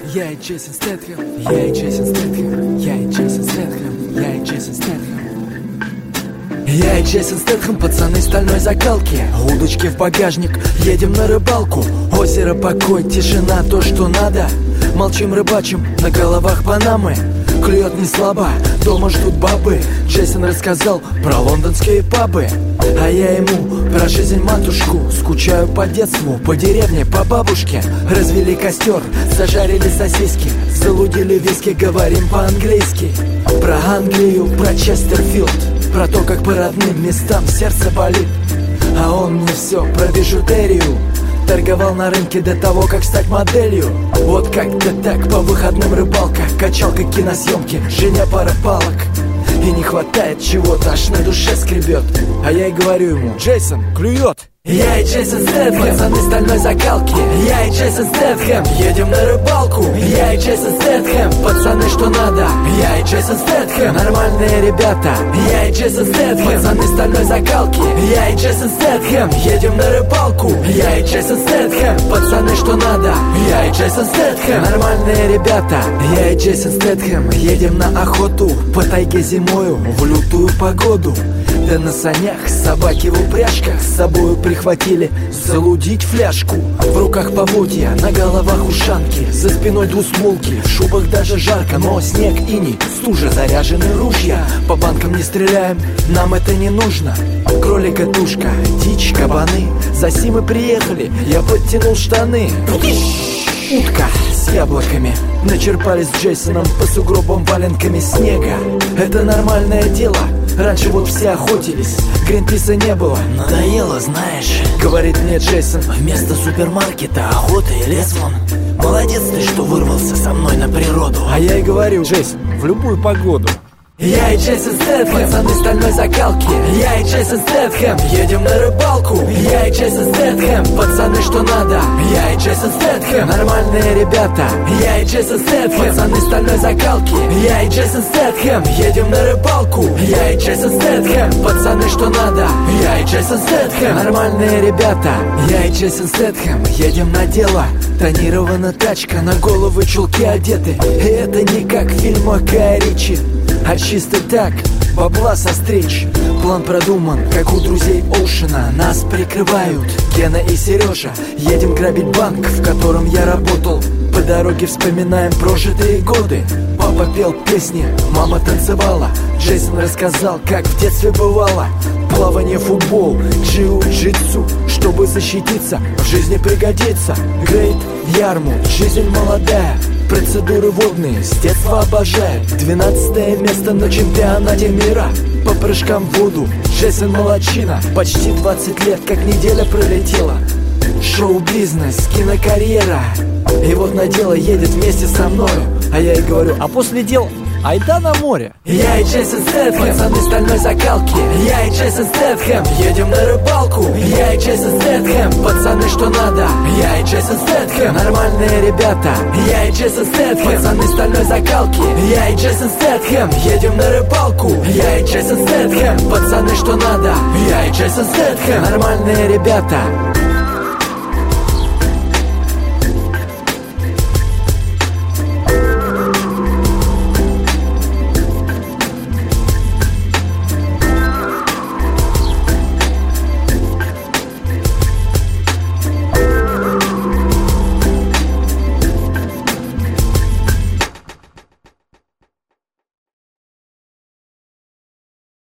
Я и Джейсон Стэтхэм, я и Джейсон Стэтхэм, я и Джейсон Стэтхэм, я и Джейсон Стэтхэм. Я и Джейсон Стэтхэм, пацаны стальной закалки. Удочки в багажник, едем на рыбалку. Озеро, покой, тишина, то, что надо. Молчим, рыбачим, на головах панамы. Клюет не слабо, дома ждут бабы. Джейсон рассказал про лондонские пабы, а я ему про жизнь матушку. Скучаю по детству, по деревне, по бабушке. Развели костер, зажарили сосиски, залудили виски, говорим по-английски. Про Англию, про Честерфилд, про то, как по родным местам сердце болит. А он мне все про бижутерию. Торговал на рынке до того, как стать моделью. Вот как-то так, по выходным рыбалка, качалка, киносъемки, женя, пара палок. И не хватает чего-то, аж на душе скребет. А я и говорю ему: Джейсон, клюет. Я и Джейсон Стэтхэм, пацаны стальной закалки. Я и Джейсон Стэтхэм, едем на рыбалку. Я и Джейсон Стэтхэм, пацаны что надо. Я и Джейсон Стэтхэм, нормальные ребята. Я и Джейсон Стэтхэм, пацаны стальной закалки. Я и Джейсон Стэтхэм, едем на рыбалку. Я и Джейсон Стэтхэм, пацаны что надо. Я и Джейсон Стэтхэм, нормальные ребята. Я и Джейсон Стэтхэм, едем на охоту по тайге зимою в лютую погоду. Да на санях, собаки в упряжках, с собою прихватили залудить фляжку. В руках поводья, на головах ушанки, за спиной двусмолки, в шубах даже жарко, но снег, иней, стужа, заряжены ружья. По банкам не стреляем, нам это не нужно. Кролика, тушка, дичь, кабаны, за сим и приехали, я подтянул штаны. Утка с яблоками, начерпали с Джейсоном по сугробам валенками снега. Это нормальное дело, раньше вот все охотились, Гринписа не было. Надоело, знаешь, говорит мне Джейсон, вместо супермаркета охота и лес вон. Молодец ты, что вырвался со мной на природу. А я и говорю: Джейсон, в любую погоду. Я и Джейсон Стэтхэм, пацаны стальной закалки. Я и Джейсон Стэтхэм, едем на рыбалку. Я и Джейсон Стэтхэм, пацаны что надо. Я и Джейсон Стэтхэм, нормальные ребята. Я и Джейсон Стэтхэм, пацаны стальной закалки. Я и Джейсон Стэтхэм, едем на рыбалку. Я и Джейсон Стэтхэм, пацаны что надо. Я и Джейсон Стэтхэм, нормальные ребята. Я и Джейсон Стэтхэм, едем на дело. Тонирована тачка, на головы чулки одеты. И это не как в фильмах Гая Ричи, а чисто так, бабла со встреч. План продуман, как у друзей Оушена. Нас прикрывают Гена и Сережа. Едем грабить банк, в котором я работал. По дороге вспоминаем прожитые годы. Папа пел песни, мама танцевала. Джейсон рассказал, как в детстве бывало. Плавание, футбол, джиу-джитсу. Чтобы защититься, в жизни пригодится. Грейт Ярмут, жизнь молодая. Процедуры водные, с детства обожает. 12 место на чемпионате мира по прыжкам в воду. Джейсон молодчина, почти 20 лет, как неделя пролетела. Шоу-бизнес, кинокарьера. И вот на дело едет вместе со мною. А я ей говорю: а после дел айда на море. Я и Джейсон Стэтхэм, пацаны стальной закалки. Я и Джейсон Стэтхэм, едем на рыбалку. Я и Джейсон Стэтхэм, пацаны что надо. Я и Джейсон Стэтхэм, нормальные ребята. Я и Джейсон Стэтхэм, пацаны стальной закалки. Я и Джейсон Стэтхэм, едем на рыбалку. Я и Джейсон Стэтхэм, пацаны что надо. Я и Джейсон Стэтхэм, нормальные ребята.